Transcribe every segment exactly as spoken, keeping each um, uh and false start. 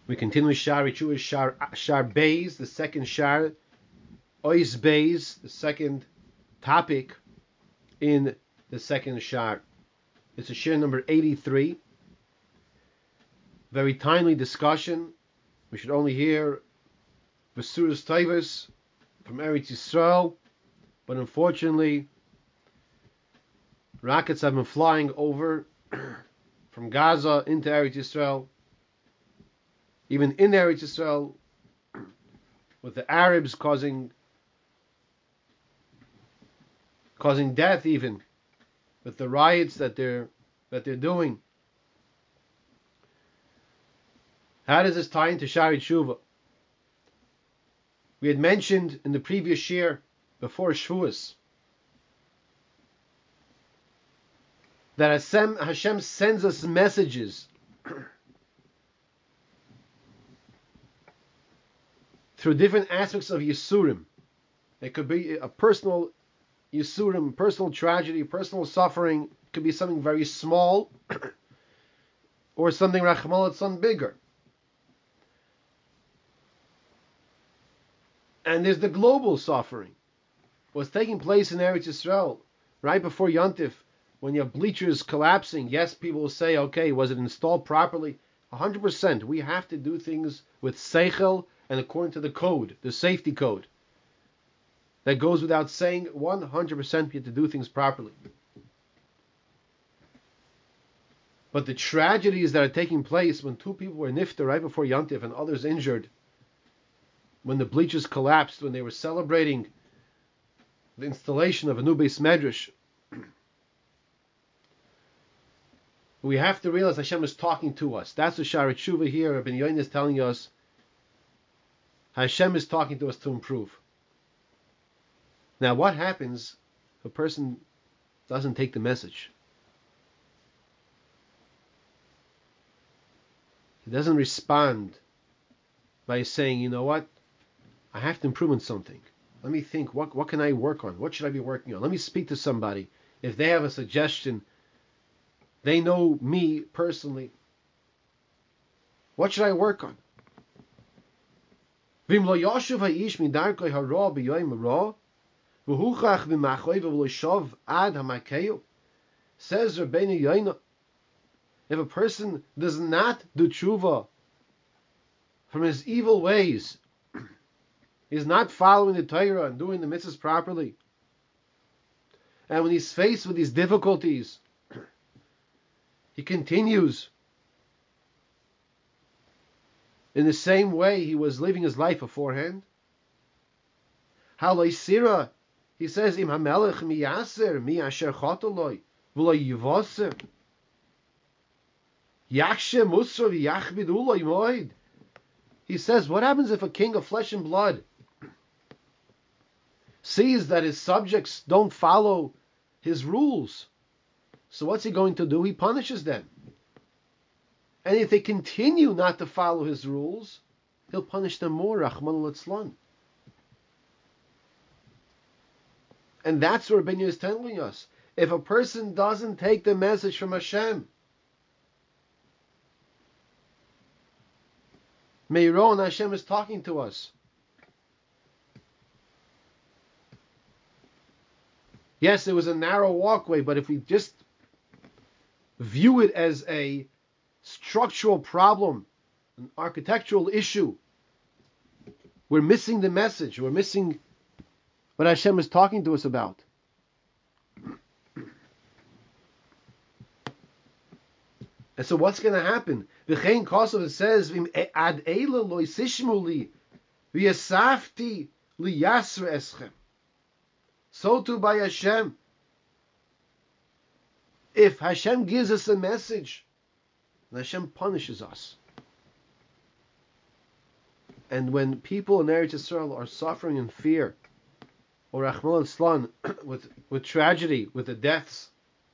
We continue Shar Yeshua, Shar, Shar Beis, the second Shar, Ois Beis, the second topic in the second Shar. It's a Shir number eighty-three. Very timely discussion. We should only hear Besuras Tovos from Eretz Yisrael, but unfortunately, rockets have been flying over from Gaza into Eretz Yisrael. Even in Eretz Yisrael, with the Arabs causing causing death, even with the riots that they're that they're doing. How does this tie into Shari Tshuva? We had mentioned in the previous year, before Shavuos, that Hashem, Hashem sends us messages through different aspects of Yisurim. It could be a personal Yisurim, personal tragedy, personal suffering. It could be something very small, or something Rachmana litzlan bigger. And there's the global suffering. What's taking place in Eretz Yisrael right before Yontif, when you have bleachers collapsing. Yes, people will say, okay, was it installed properly? one hundred percent. We have to do things with seichel and according to the code, the safety code. That goes without saying. one hundred percent we have to do things properly. But the tragedies that are taking place when two people were nifter right before Yontif and others injured, when the bleachers collapsed, when they were celebrating the installation of a new Beis Medrash, we have to realize Hashem is talking to us. That's the Shara Tshuva here. Rabbi Yoin is telling us Hashem is talking to us to improve. Now, what happens if a person doesn't take the message? He doesn't respond by saying, you know what, I have to improve on something. Let me think, what, what can I work on? What should I be working on? Let me speak to somebody. If they have a suggestion, they know me personally. What should I work on? Says Rabbeinu Yoina, if a person does not do tshuva from his evil ways, he's not following the Torah and doing the mitzvahs properly, and when he's faced with these difficulties, he continues in the same way he was living his life beforehand. Haloi sira, he says, Im hamelech miyaser mi asher chatoloi v'lo yivaser yakshe musra v'yachbid uloi moed. He says, what happens if a king of flesh and blood sees that his subjects don't follow his rules? So what's he going to do? He punishes them. And if they continue not to follow his rules, he'll punish them more, Rachmana litzlan. And that's what Rabbeinu is telling us. If a person doesn't take the message from Hashem, Meiron, Hashem is talking to us. Yes, it was a narrow walkway, but if we just view it as a structural problem, an architectural issue, we're missing the message. We're missing what Hashem is talking to us about. And so what's going to happen? V'chein Kosov, it says, ad eila lo yisishmu li v'yasafti li yasra eschem. So too by Hashem. If Hashem gives us a message, then Hashem punishes us. And when people in Eretz Yisrael are suffering in fear, or Rachmana litzlan, with with tragedy, with the deaths,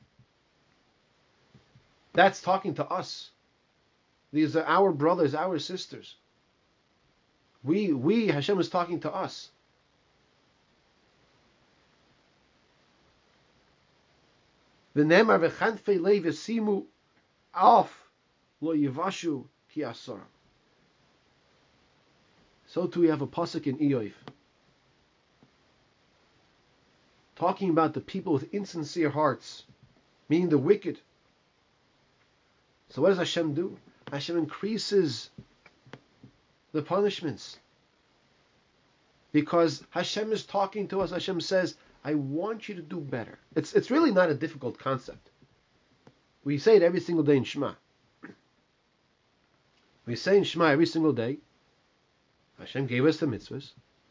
that's talking to us. These are our brothers, our sisters. We, we, Hashem is talking to us. V'nemar v'chanfei leiv yasimu af lo yivashu ki asara. So too we have a pasuk in Iyov, talking about the people with insincere hearts, meaning the wicked. So what does Hashem do? Hashem increases the punishments. Because Hashem is talking to us. Hashem says, I want you to do better. It's, it's really not a difficult concept. We say it every single day in Shema. We say in Shema every single day, Hashem gave us the mitzvahs.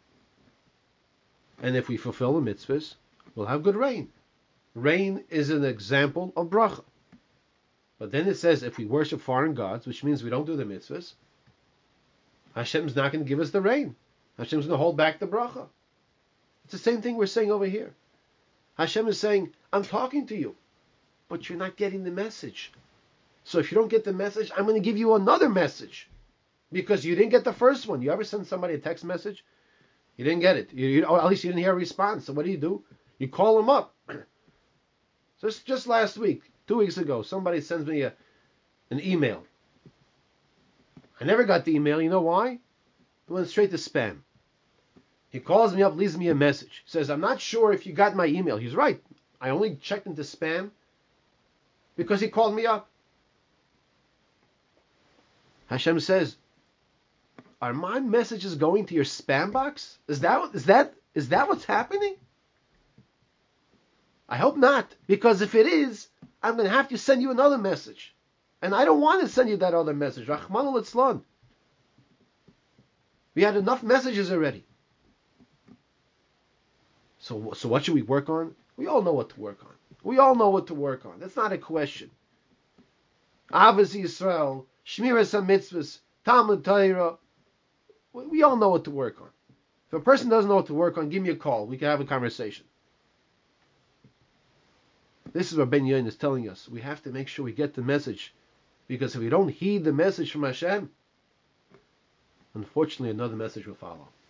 And if we fulfill the mitzvahs, we'll have good rain. Rain is an example of bracha. But then it says if we worship foreign gods, which means we don't do the mitzvahs, Hashem's not going to give us the rain. Hashem's going to hold back the bracha. It's the same thing we're saying over here. Hashem is saying, I'm talking to you, but you're not getting the message. So if you don't get the message, I'm going to give you another message. Because you didn't get the first one. You ever send somebody a text message? You didn't get it. You, you, or at least you didn't hear a response. So what do you do? You call them up. Just, just last week, two weeks ago, somebody sends me a, an email. I never got the email. You know why? It went straight to spam. He calls me up, leaves me a message. He says, I'm not sure if you got my email. He's right. I only checked into spam because he called me up. Hashem says, are my messages going to your spam box? Is that is that is that what's happening? I hope not, because if it is, I'm going to have to send you another message. And I don't want to send you that other message. Rachmana litzlan. We had enough messages already. So, so what should we work on? We all know what to work on. We all know what to work on. That's not a question. Avos Yisrael, Shmiras HaMitzvahs, Talmud Torah. We all know what to work on. If a person doesn't know what to work on, give me a call. We can have a conversation. This is what Ben Yain is telling us. We have to make sure we get the message. Because if we don't heed the message from Hashem, unfortunately another message will follow.